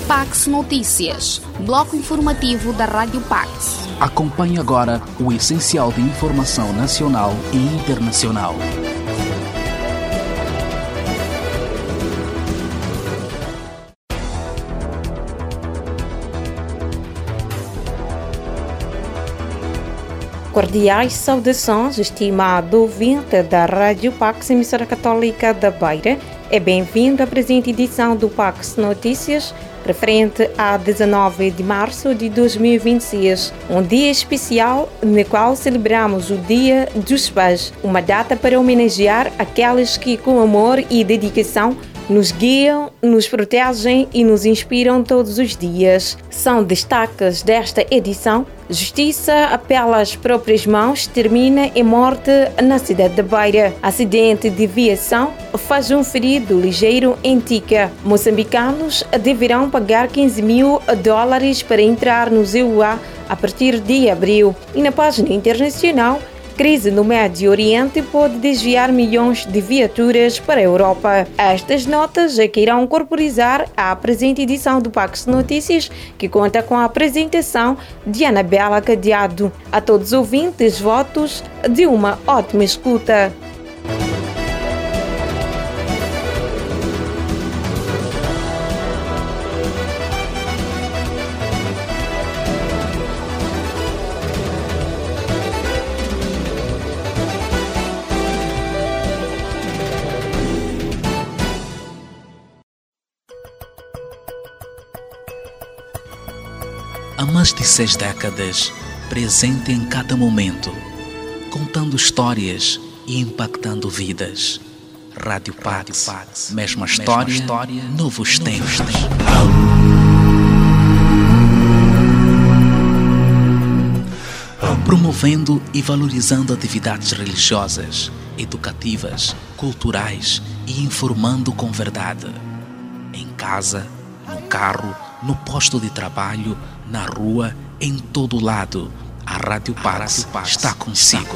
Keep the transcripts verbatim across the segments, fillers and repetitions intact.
Pax Notícias, bloco informativo da Rádio Pax. Acompanhe agora o essencial de informação nacional e internacional. Cordiais saudações, estimado ouvinte da Rádio Pax, emissora católica da Beira. É bem-vindo à presente edição do Pax Notícias, referente a dezenove de março de dois mil e vinte e seis, um dia especial no qual celebramos o Dia dos Pais, uma data para homenagear aqueles que com amor e dedicação nos guiam, nos protegem e nos inspiram todos os dias. São destaques desta edição: Justiça pelas próprias mãos termina em morte na cidade da Beira. Acidente de viação faz um ferido ligeiro em Tica. Moçambicanos deverão pagar quinze mil dólares para entrar no Z U A a partir de abril. E na página internacional, crise no Médio Oriente pode desviar milhões de viaturas para a Europa. Estas notas é que irão corporizar a presente edição do Pax Notícias, que conta com a apresentação de Anabela Cadeado. A todos os ouvintes, votos de uma ótima escuta. Há mais de seis décadas, presente em cada momento, contando histórias e impactando vidas. Rádio Pax, mesma história, história novos tempos. Promovendo e valorizando atividades religiosas, educativas, culturais e informando com verdade. Em casa, no carro, no posto de trabalho, na rua, em todo lado, a Rádio Pax está consigo.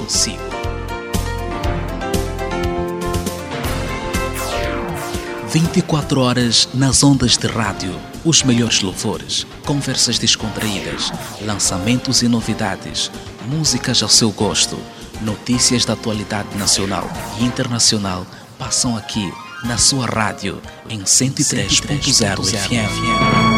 vinte e quatro horas nas ondas de rádio, os melhores louvores, conversas descontraídas, lançamentos e novidades, músicas ao seu gosto, notícias da atualidade nacional e internacional passam aqui na sua rádio em cento e três ponto zero F M.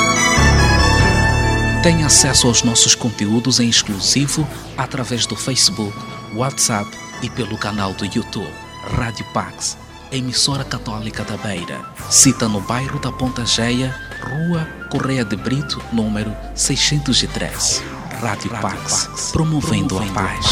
Tenha acesso aos nossos conteúdos em exclusivo através do Facebook, WhatsApp e pelo canal do YouTube. Rádio Pax, emissora católica da Beira. Cita no bairro da Ponta Geia, Rua Correia de Brito, número seiscentos e três. Rádio Pax, promovendo a paz.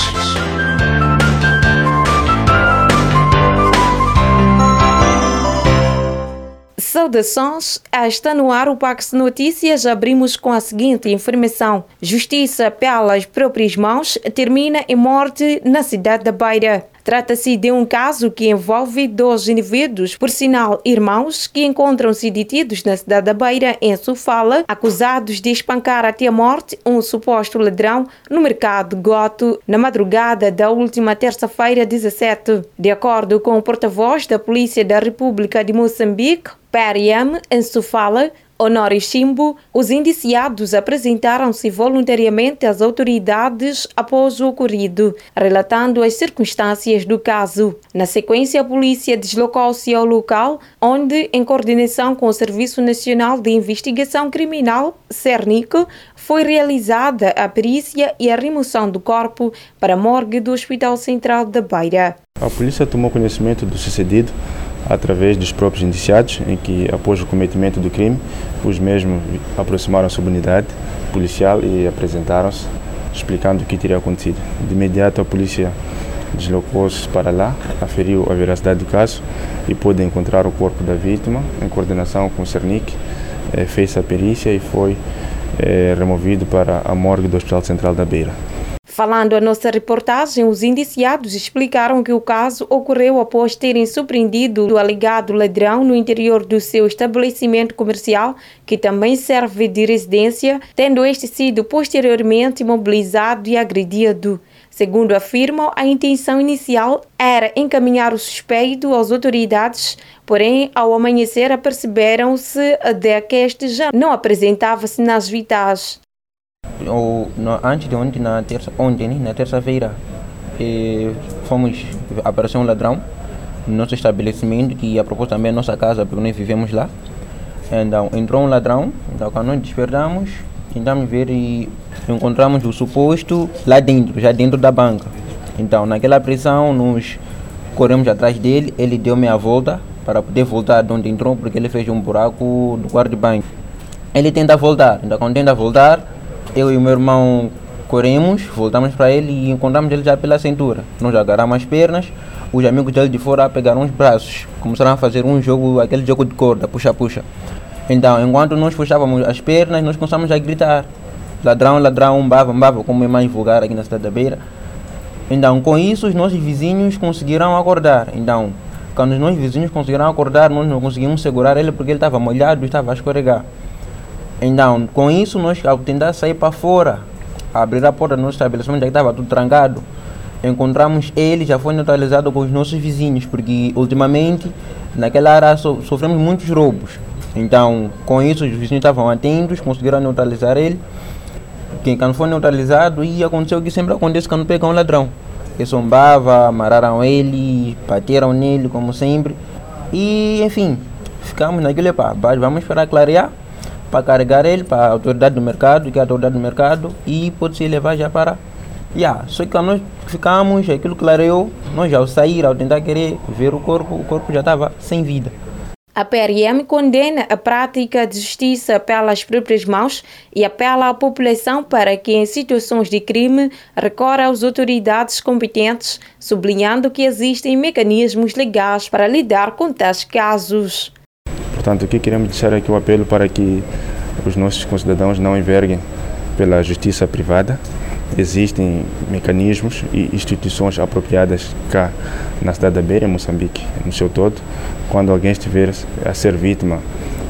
Saudações, está no ar o Pax Notícias. Abrimos com a seguinte informação: Justiça pelas próprias mãos termina em morte na cidade da Beira. Trata-se de um caso que envolve dois indivíduos, por sinal irmãos, que encontram-se detidos na cidade da Beira, em Sofala, acusados de espancar até a morte um suposto ladrão no mercado de Goto, na madrugada da última terça-feira, dezessete. De acordo com o porta-voz da Polícia da República de Moçambique, P R M, em Sofala, Honório Chimbo, os indiciados apresentaram-se voluntariamente às autoridades após o ocorrido, relatando as circunstâncias do caso. Na sequência, a polícia deslocou-se ao local, onde, em coordenação com o Serviço Nacional de Investigação Criminal, CERNIC, foi realizada a perícia e a remoção do corpo para a morgue do Hospital Central da Beira. A polícia tomou conhecimento do sucedido através dos próprios indiciados, em que, após o cometimento do crime, os mesmos aproximaram-se da unidade policial e apresentaram-se, explicando o que teria acontecido. De imediato, a polícia deslocou-se para lá, aferiu a veracidade do caso e pôde encontrar o corpo da vítima. Em coordenação com o CERNIC, eh, fez a perícia e foi eh, removido para a morgue do Hospital Central da Beira. Falando a nossa reportagem, os indiciados explicaram que o caso ocorreu após terem surpreendido o alegado ladrão no interior do seu estabelecimento comercial, que também serve de residência, tendo este sido posteriormente imobilizado e agredido. Segundo afirmam, a intenção inicial era encaminhar o suspeito às autoridades, porém, ao amanhecer, aperceberam-se de que este já não apresentava sinais vitais. Ou, no, antes de ontem, na terça, ontem, na terça-feira, eh, fomos, apareceu um ladrão no nosso estabelecimento, que a propósito também é a nossa casa, porque nós vivemos lá. Então, entrou um ladrão, então quando nós despertamos, tentamos ver e encontramos o suposto lá dentro, já dentro da banca. Então, naquela pressão, nós corremos atrás dele, ele deu meia volta para poder voltar de onde entrou, porque ele fez um buraco do quarto de banho. Ele tenta voltar, então quando tenta voltar, eu e o meu irmão corremos, voltamos para ele e encontramos ele já pela cintura. Nós agarramos as pernas, os amigos dele de fora pegaram os braços, começaram a fazer um jogo, aquele jogo de corda, puxa-puxa. Então, enquanto nós puxávamos as pernas, nós começamos a gritar. Ladrão, ladrão, umbava, umbava, como é mais vulgar aqui na cidade da Beira. Então, com isso, os nossos vizinhos conseguiram acordar. Então, quando os nossos vizinhos conseguiram acordar, nós não conseguimos segurar ele porque ele estava molhado e estava a escorregar. Então, com isso, nós, ao tentar sair para fora, abrir a porta do nosso estabelecimento, já que estava tudo trancado, encontramos ele, já foi neutralizado com os nossos vizinhos, porque ultimamente, naquela área, so, sofremos muitos roubos. Então, com isso, os vizinhos estavam atentos, conseguiram neutralizar ele. Que quando foi neutralizado, e aconteceu o que sempre acontece quando pegam um ladrão. Que zombava, amarraram ele, bateram nele, como sempre. E, enfim, ficamos naquele pá, vamos esperar clarear para carregar ele para a autoridade do mercado, que é a autoridade do mercado, e pode se levar já para... Yeah. Só que quando nós ficamos, aquilo clareou, nós ao sair, ao tentar querer ver o corpo, o corpo já estava sem vida. A P R M condena a prática de justiça pelas próprias mãos e apela à população para que, em situações de crime, recorra às autoridades competentes, sublinhando que existem mecanismos legais para lidar com tais casos. Portanto, o que queremos deixar aqui o apelo para que os nossos concidadãos não enverguem pela justiça privada. Existem mecanismos e instituições apropriadas cá na cidade da Beira, em Moçambique, no seu todo. Quando alguém estiver a ser vítima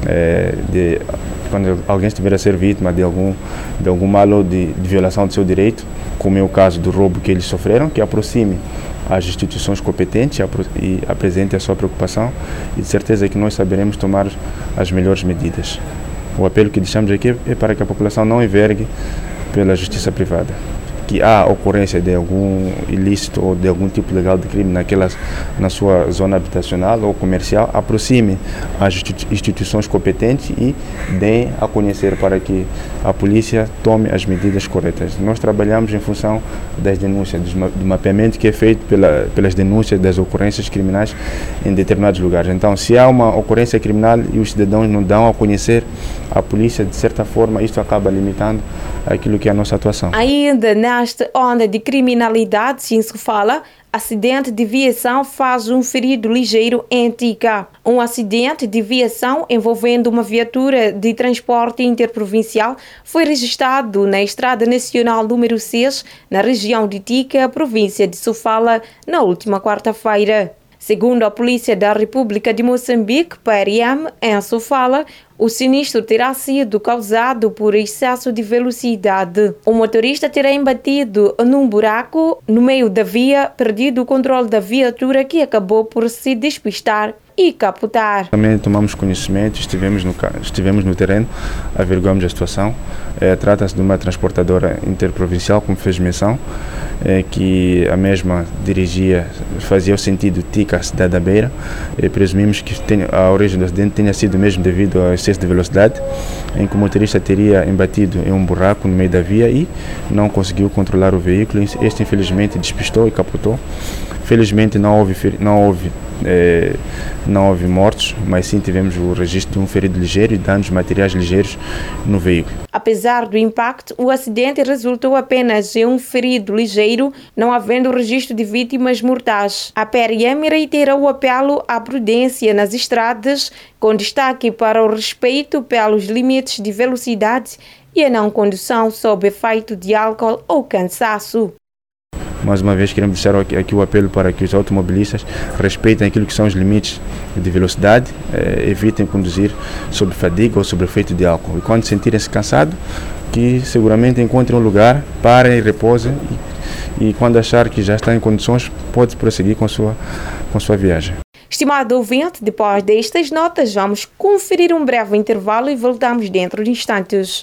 é, de quando alguém estiver a ser vítima de algum de algum mal ou de, de violação do seu direito, como é o caso do roubo que eles sofreram, que aproxime as instituições competentes e apresente a sua preocupação, e de certeza que nós saberemos tomar as melhores medidas. O apelo que deixamos aqui é para que a população não envergue pela justiça privada, que há ocorrência de algum ilícito ou de algum tipo legal de crime naquelas, na sua zona habitacional ou comercial, aproxime as instituições competentes e deem a conhecer para que a polícia tome as medidas corretas. Nós trabalhamos em função das denúncias, do mapeamento que é feito pela, pelas denúncias das ocorrências criminais em determinados lugares. Então, se há uma ocorrência criminal e os cidadãos não dão a conhecer à polícia, de certa forma, isso acaba limitando aquilo que é a nossa atuação. Ainda nesta onda de criminalidade, sim se fala, acidente de viação faz um ferido ligeiro em Tica. Um acidente de viação envolvendo uma viatura de transporte interprovincial foi registrado na Estrada Nacional número seis, na região de Tica, província de Sofala, na última quarta-feira. Segundo a Polícia da República de Moçambique, P R M, em Sofala, o sinistro terá sido causado por excesso de velocidade. O motorista terá embatido num buraco no meio da via, perdido o controle da viatura, que acabou por se despistar e capotar. Também tomamos conhecimento, estivemos no, estivemos no terreno, averiguamos a situação. É, trata-se de uma transportadora interprovincial, como fez menção, é, que a mesma dirigia, fazia o sentido Tica, cidade da Beira. É, presumimos que tenha, a origem do acidente tenha sido mesmo devido ao excesso de velocidade, em que o motorista teria embatido em um buraco no meio da via e não conseguiu controlar o veículo. Este, infelizmente, despistou e capotou. Felizmente não houve, não houve, eh, não houve mortos, mas sim tivemos o registro de um ferido ligeiro e danos materiais ligeiros no veículo. Apesar do impacto, o acidente resultou apenas em um ferido ligeiro, não havendo registro de vítimas mortais. A P R M reitera o apelo à prudência nas estradas, com destaque para o respeito pelos limites de velocidade e a não condução sob efeito de álcool ou cansaço. Mais uma vez queremos deixar aqui, aqui o apelo para que os automobilistas respeitem aquilo que são os limites de velocidade, eh, evitem conduzir sob fadiga ou sob efeito de álcool. E quando sentirem-se cansados, que seguramente encontrem um lugar, parem, repousem e, e quando achar que já está em condições, pode prosseguir com sua, com sua viagem. Estimado ouvinte, depois destas notas, vamos conferir um breve intervalo e voltamos dentro de instantes.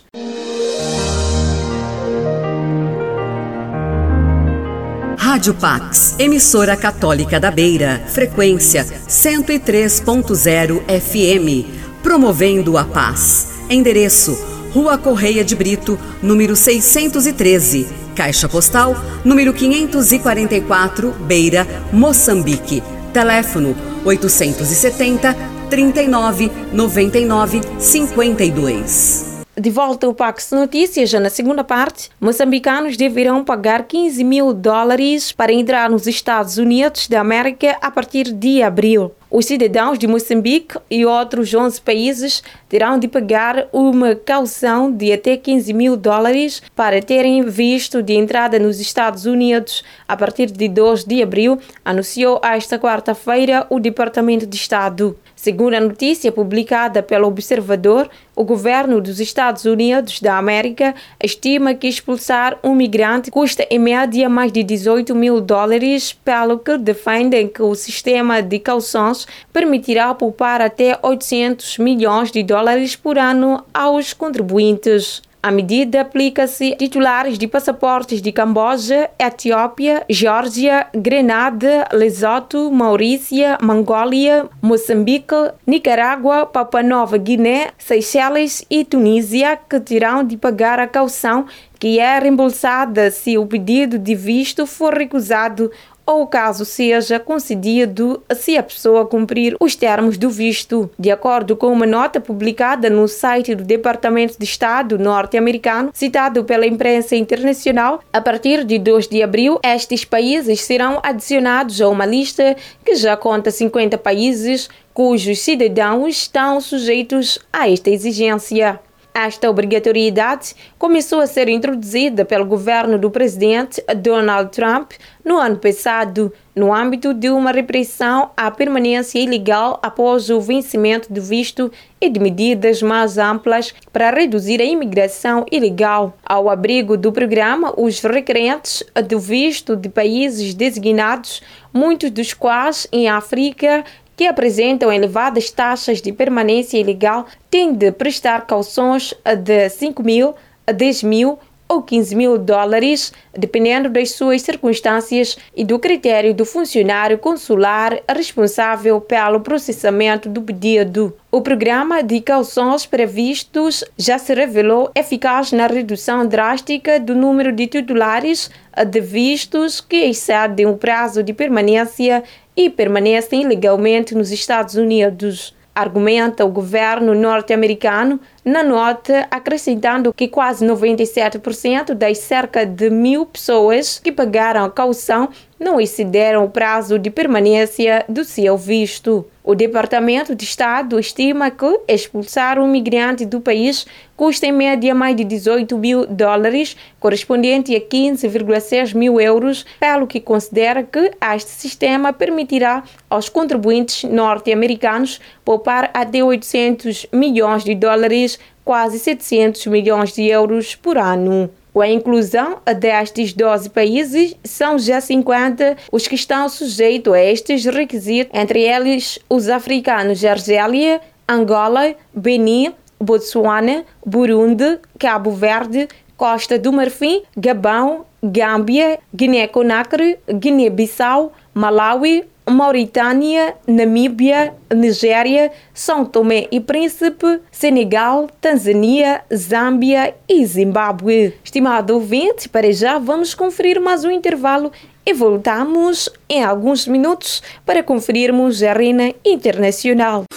Rádio Pax, emissora católica da Beira, frequência cento e três ponto zero F M, promovendo a paz. Endereço: Rua Correia de Brito, número seiscentos e treze, Caixa Postal, número quinhentos e quarenta e quatro, Beira, Moçambique. Teléfono oitocentos e setenta, trinta e nove, noventa e nove, cinquenta e dois. De volta ao Pax Notícias, já na segunda parte, moçambicanos deverão pagar quinze mil dólares para entrar nos Estados Unidos da América a partir de abril. Os cidadãos de Moçambique e outros onze países terão de pagar uma caução de até quinze mil dólares para terem visto de entrada nos Estados Unidos a partir de dois de abril, anunciou esta quarta-feira o Departamento de Estado. Segundo a notícia publicada pelo Observador, o governo dos Estados Unidos da América estima que expulsar um migrante custa em média mais de dezoito mil dólares, pelo que defendem que o sistema de cauções permitirá poupar até oitocentos milhões de dólares por ano aos contribuintes. A medida aplica-se a titulares de passaportes de Camboja, Etiópia, Geórgia, Grenada, Lesoto, Maurícia, Mongólia, Moçambique, Nicarágua, Papua Nova Guiné, Seychelles e Tunísia, que terão de pagar a caução, que é reembolsada se o pedido de visto for recusado ou caso seja concedido se a pessoa cumprir os termos do visto. De acordo com uma nota publicada no site do Departamento de Estado norte-americano, citado pela imprensa internacional, a partir de dois de abril, estes países serão adicionados a uma lista que já conta cinquenta países cujos cidadãos estão sujeitos a esta exigência. Esta obrigatoriedade começou a ser introduzida pelo governo do presidente Donald Trump no ano passado, no âmbito de uma repressão à permanência ilegal após o vencimento do visto e de medidas mais amplas para reduzir a imigração ilegal. Ao abrigo do programa, os requerentes do visto de países designados, muitos dos quais em África, que apresentam elevadas taxas de permanência ilegal, têm de prestar cauções de cinco mil, dez mil ou quinze mil dólares, dependendo das suas circunstâncias e do critério do funcionário consular responsável pelo processamento do pedido. O programa de cauções previstos já se revelou eficaz na redução drástica do número de titulares de vistos que excedem o prazo de permanência e permanecem ilegalmente nos Estados Unidos, argumenta o governo norte-americano na nota, acrescentando que quase noventa e sete por cento das cerca de mil pessoas que pagaram a caução não excederam o prazo de permanência do seu visto. O Departamento de Estado estima que expulsar um migrante do país custa em média mais de dezoito mil dólares, correspondente a quinze vírgula seis mil euros, pelo que considera que este sistema permitirá aos contribuintes norte-americanos poupar até oitocentos milhões de dólares, quase setecentos milhões de euros por ano. Com a inclusão destes doze países, são já cinquenta os que estão sujeitos a estes requisitos, entre eles os africanos de Argélia, Angola, Benin, Botsuana, Burundi, Cabo Verde, Costa do Marfim, Gabão, Gâmbia, Guiné-Conakry, Guiné-Bissau, Malawi, Mauritânia, Namíbia, Nigéria, São Tomé e Príncipe, Senegal, Tanzânia, Zâmbia e Zimbábue. Estimado ouvinte, para já vamos conferir mais um intervalo e voltamos em alguns minutos para conferirmos a Arena Internacional.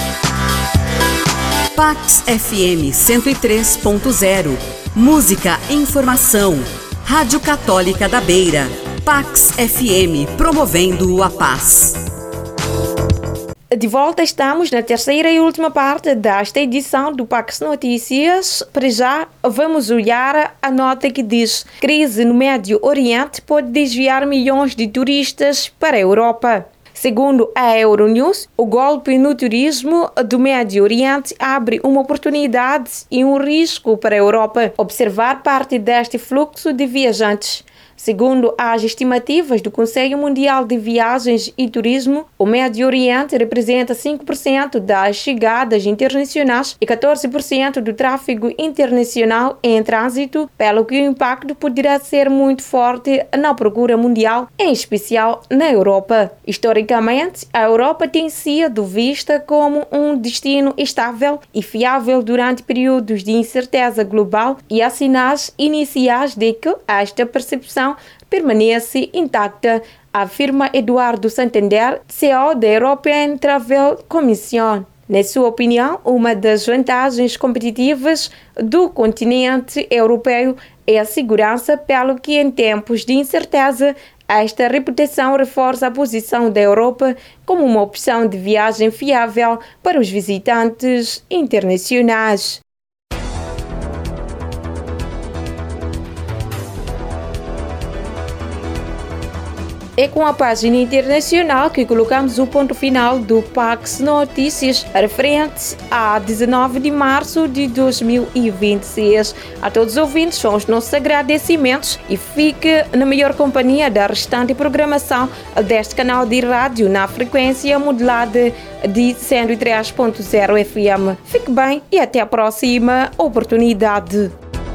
Pax F M cento e três ponto zero. Música, informação. Rádio Católica da Beira. Pax F M, promovendo a paz. De volta, estamos na terceira e última parte desta edição do Pax Notícias. Para já, vamos olhar a nota que diz: crise no Médio Oriente pode desviar milhões de turistas para a Europa. Segundo a Euronews, o golpe no turismo do Médio Oriente abre uma oportunidade e um risco para a Europa observar parte deste fluxo de viajantes. Segundo as estimativas do Conselho Mundial de Viagens e Turismo, o Médio Oriente representa cinco por cento das chegadas internacionais e catorze por cento do tráfego internacional em trânsito, pelo que o impacto poderá ser muito forte na procura mundial, em especial na Europa. Historicamente, a Europa tem sido vista como um destino estável e fiável durante períodos de incerteza global, e há sinais iniciais de que esta percepção permanece intacta, afirma Eduardo Santander, C E O da European Travel Commission. Na sua opinião, uma das vantagens competitivas do continente europeu é a segurança, pelo que em tempos de incerteza, esta reputação reforça a posição da Europa como uma opção de viagem fiável para os visitantes internacionais. É com a página internacional que colocamos o ponto final do Pax Notícias, referente a dezenove de março de dois mil e vinte e seis. A todos os ouvintes, são os nossos agradecimentos e fique na melhor companhia da restante programação deste canal de rádio na frequência modulada de cento e três ponto zero F M. Fique bem e até a próxima oportunidade.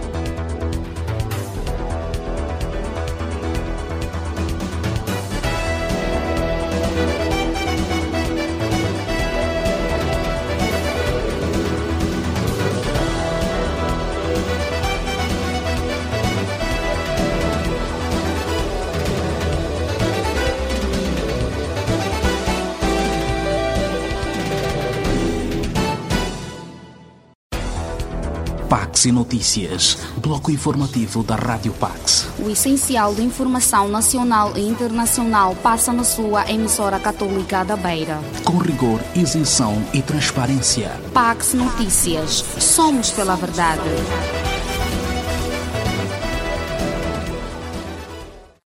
Pax e Notícias, bloco informativo da Rádio Pax. O essencial da informação nacional e internacional passa na sua emissora católica da Beira. Com rigor, isenção e transparência. Pax Notícias. Somos pela verdade.